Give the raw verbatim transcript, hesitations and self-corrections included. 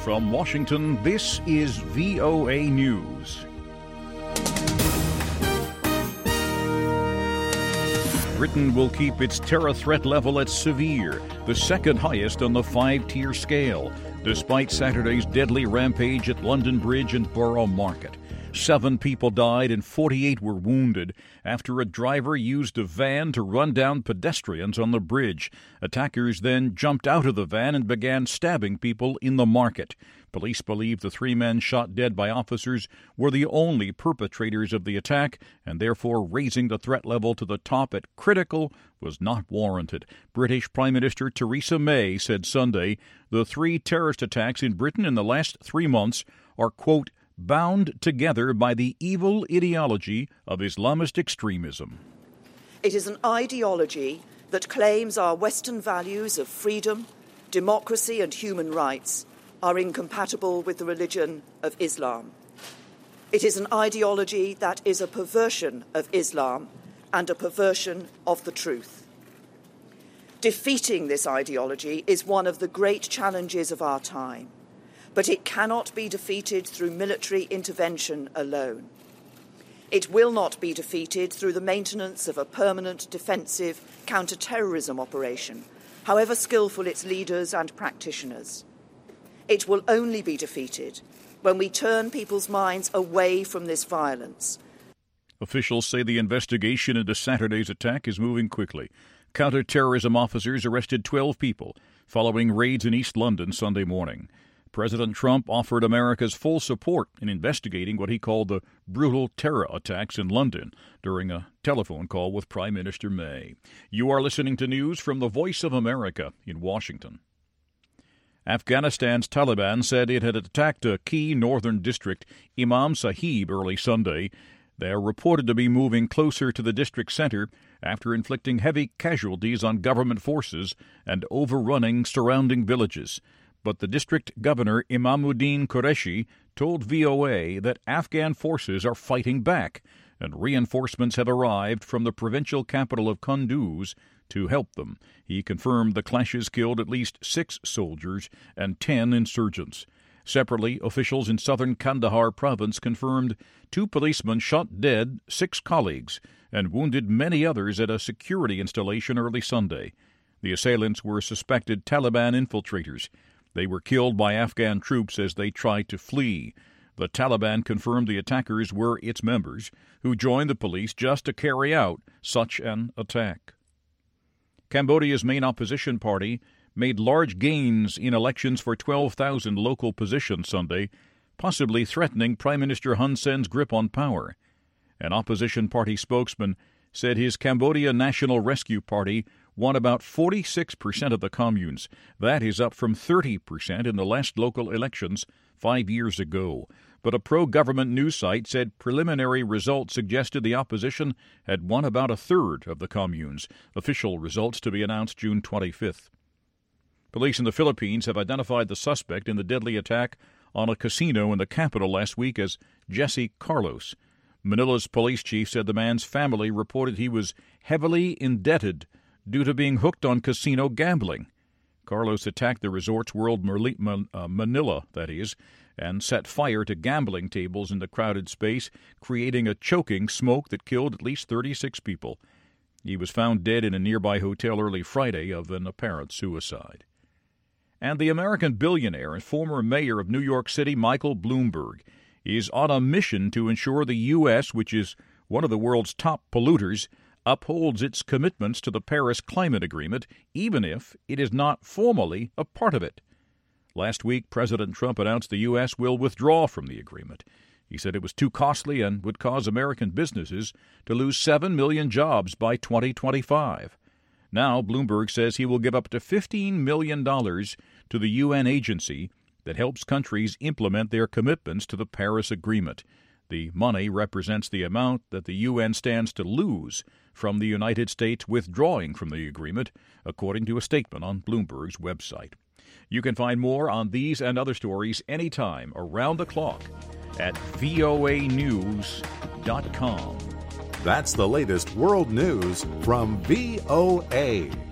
From Washington, this is V O A News. Britain will keep its terror threat level at severe, the second highest on the five-tier scale, despite Saturday's deadly rampage at London Bridge and Borough Market. Seven people died and forty-eight were wounded after a driver used a van to run down pedestrians on the bridge. Attackers then jumped out of the van and began stabbing people in the market. Police believe the three men shot dead by officers were the only perpetrators of the attack, and therefore raising the threat level to the top at critical was not warranted. British Prime Minister Theresa May said Sunday the three terrorist attacks in Britain in the last three months are, quote, bound together by the evil ideology of Islamist extremism. It is an ideology that claims our Western values of freedom, democracy and human rights are incompatible with the religion of Islam. It is an ideology that is a perversion of Islam and a perversion of the truth. Defeating this ideology is one of the great challenges of our time, but it cannot be defeated through military intervention alone. It will not be defeated through the maintenance of a permanent defensive counter-terrorism operation, however skillful its leaders and practitioners. It will only be defeated when we turn people's minds away from this violence. Officials say the investigation into Saturday's attack is moving quickly. Counter-terrorism officers arrested twelve people following raids in East London Sunday morning. President Trump offered America's full support in investigating what he called the brutal terror attacks in London during a telephone call with Prime Minister May. You are listening to news from the Voice of America in Washington. Afghanistan's Taliban said it had attacked a key northern district, Imam Sahib, early Sunday. They are reported to be moving closer to the district center after inflicting heavy casualties on government forces and overrunning surrounding villages. But the district governor, Imamuddin Qureshi, told V O A that Afghan forces are fighting back, and reinforcements have arrived from the provincial capital of Kunduz to help them. He confirmed the clashes killed at least six soldiers and ten insurgents. Separately, officials in southern Kandahar province confirmed two policemen shot dead six colleagues and wounded many others at a security installation early Sunday. The assailants were suspected Taliban infiltrators. They were killed by Afghan troops as they tried to flee. The Taliban confirmed the attackers were its members, who joined the police just to carry out such an attack. Cambodia's main opposition party made large gains in elections for twelve thousand local positions Sunday, possibly threatening Prime Minister Hun Sen's grip on power. An opposition party spokesman said his Cambodia National Rescue Party won about forty-six percent of the communes. That is up from thirty percent in the last local elections five years ago. But a pro-government news site said preliminary results suggested the opposition had won about a third of the communes. Official results to be announced June twenty-fifth. Police in the Philippines have identified the suspect in the deadly attack on a casino in the capital last week as Jesse Carlos. Manila's police chief said the man's family reported he was heavily indebted due to being hooked on casino gambling. Carlos attacked the resort's World Manila, that is, and set fire to gambling tables in the crowded space, creating a choking smoke that killed at least thirty-six people. He was found dead in a nearby hotel early Friday of an apparent suicide. And the American billionaire and former mayor of New York City, Michael Bloomberg, is on a mission to ensure the U S, which is one of the world's top polluters, upholds its commitments to the Paris Climate Agreement, even if it is not formally a part of it. Last week, President Trump announced the U S will withdraw from the agreement. He said it was too costly and would cause American businesses to lose seven million jobs by twenty twenty-five. Now, Bloomberg says he will give up to fifteen million dollars to the U N agency that helps countries implement their commitments to the Paris Agreement. The money represents the amount that the U N stands to lose from the United States withdrawing from the agreement, according to a statement on Bloomberg's website. You can find more on these and other stories anytime, around the clock, at V O A news dot com. That's the latest world news from V O A.